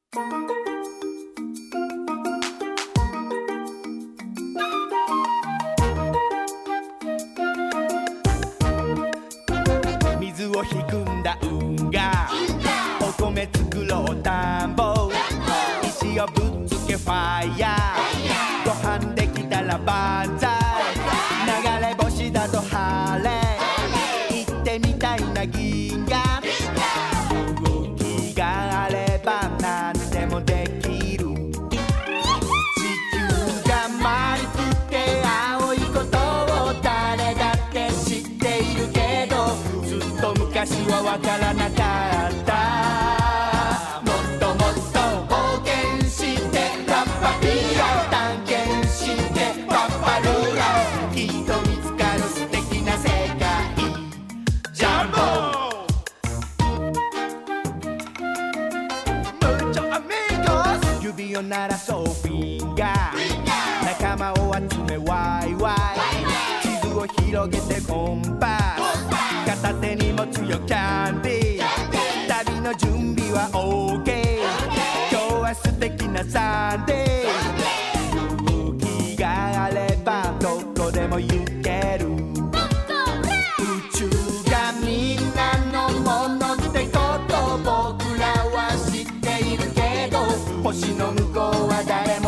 水を含んだ運河、お米作ろう田んぼ、石をぶっつけファイヤー、ご飯できたら万歳、流れ星だと晴れ、行ってみたいな銀河、動きがあれば何でもできる、地球が丸くて青いことを誰だって知っているけど、ずっと昔はわからなかった。もっともっと冒険してパッパピーロ探検してパッパルーラ、きっと見つかる素敵な世界ジャンボMucho amigos、 指を鳴らそうフィンガー、仲間を集めワイワイ、地図を広げてコンパス、片手に持つよキャンディー、旅の準備は OK、 今日は素敵なサンデー、動きがあればどこでも行ける、宇宙がみんなのものってこと僕らは知っているけど、星の向こうは誰